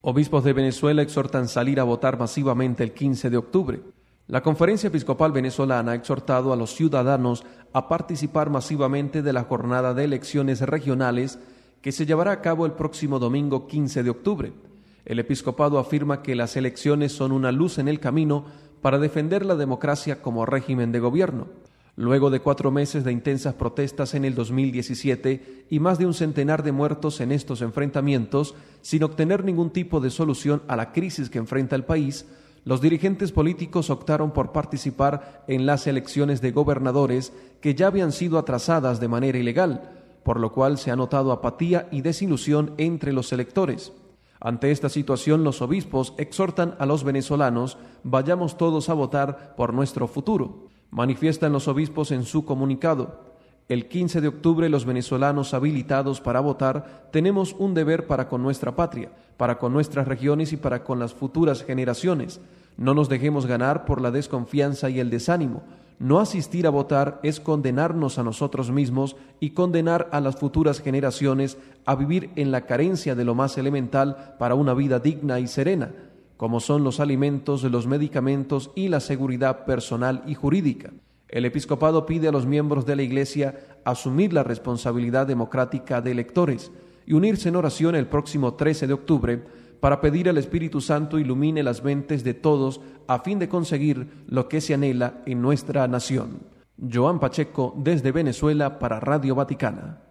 Obispos de Venezuela exhortan salir a votar masivamente el 15 de octubre. La Conferencia Episcopal Venezolana ha exhortado a los ciudadanos a participar masivamente de la jornada de elecciones regionales que se llevará a cabo el próximo domingo 15 de octubre. El episcopado afirma que las elecciones son una luz en el camino para defender la democracia como régimen de gobierno. Luego de 4 meses de intensas protestas en el 2017 y más de un centenar de muertos en estos enfrentamientos, sin obtener ningún tipo de solución a la crisis que enfrenta el país, los dirigentes políticos optaron por participar en las elecciones de gobernadores que ya habían sido atrasadas de manera ilegal, por lo cual se ha notado apatía y desilusión entre los electores. Ante esta situación, los obispos exhortan a los venezolanos: vayamos todos a votar por nuestro futuro. Manifiestan los obispos en su comunicado: el 15 de octubre los venezolanos habilitados para votar tenemos un deber para con nuestra patria, para con nuestras regiones y para con las futuras generaciones. No nos dejemos ganar por la desconfianza y el desánimo. No asistir a votar es condenarnos a nosotros mismos y condenar a las futuras generaciones a vivir en la carencia de lo más elemental para una vida digna y serena, como son los alimentos, los medicamentos y la seguridad personal y jurídica. El episcopado pide a los miembros de la Iglesia asumir la responsabilidad democrática de electores y unirse en oración el próximo 13 de octubre para pedir al Espíritu Santo ilumine las mentes de todos a fin de conseguir lo que se anhela en nuestra nación. Joan Pacheco, desde Venezuela, para Radio Vaticana.